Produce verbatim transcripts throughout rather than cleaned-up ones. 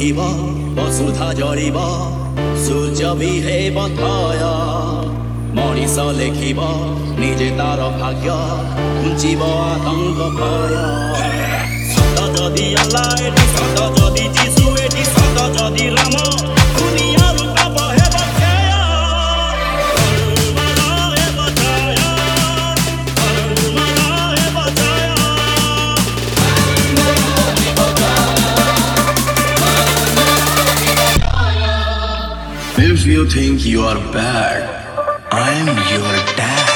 सुखिब वसुधा जरिब सूर्य भी हेब थय मनीष लेखिब निजे तार भाग्य घुंचिब आतंक भय सत जदि अल्लाह एटी सत जदि जीशु एटी सत जदि राम दुनिया रूप हेब क्षय If you think you are bad, I'm your dad.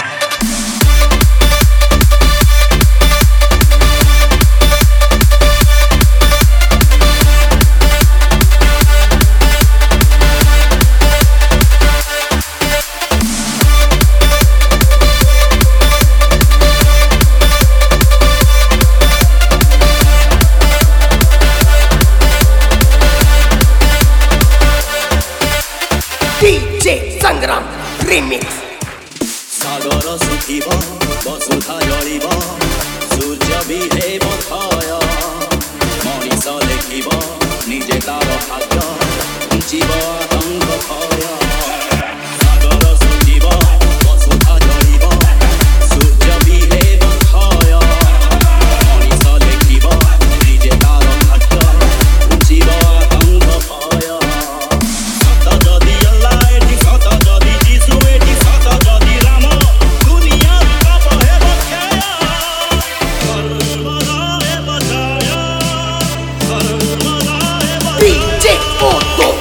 D J Sangram Remix सागर सुखिब वसुधा जरिब सूर्य भी हेब थय मनीष लेखिब निजे तार भाग्य घुंचिब आतंक भय सागर सुखिब वसुधा जरिब सूर्य भी हेब थय मनीष लेखिब निजे तार भाग्य घुंचिब आतंक भय सत जदि अल्लाह एटी सत जदि जीशु एटी सत जदि राम दुनिया रूप हेब क्षय कर्मदा हेब जय कर्मदा हेब D J Photo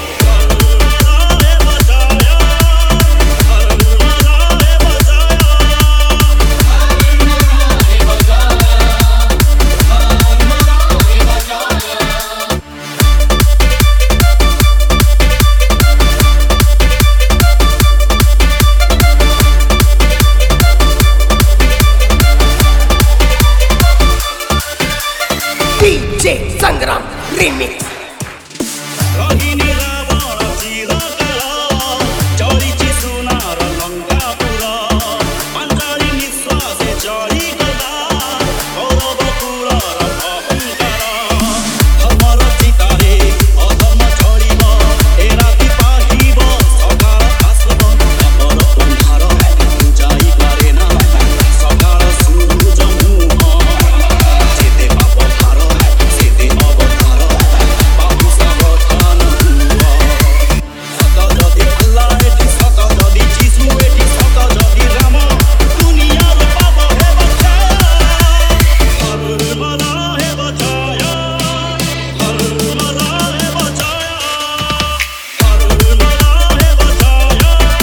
D J Sangram Remix रहिनी Ravan चिरकाल चरिछि सुनार लंकापुर पांचाली निश्वासे चढ़िगला कौरव कुलर अहंकार धर्मर चितारे अधर्म चढ़िब ए राति पाहिब सकाळ आसब अपर अन्धार बुझाइ पारे ना सकाळ सूरज मुह जेते पाप भार सेते अवतार बाबू सावधान हुआ सत जदि अल्लाह एटी सत जदि जीशु एटी सत जदि राम दुनिया रूप हेब क्षय कर्मदा हेब जय कर्मदा हेब जय कर्मदा हेब जय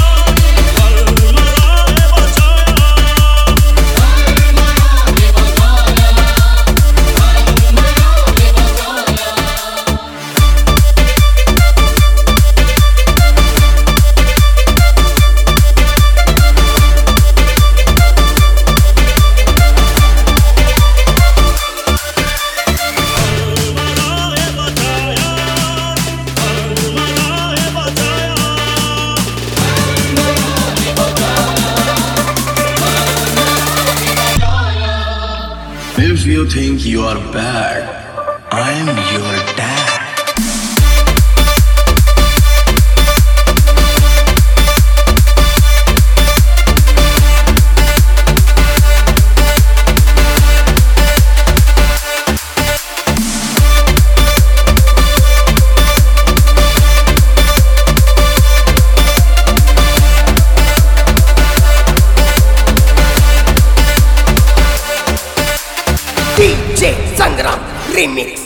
If you think you are bad, I'm your dad. D J Sangram Remix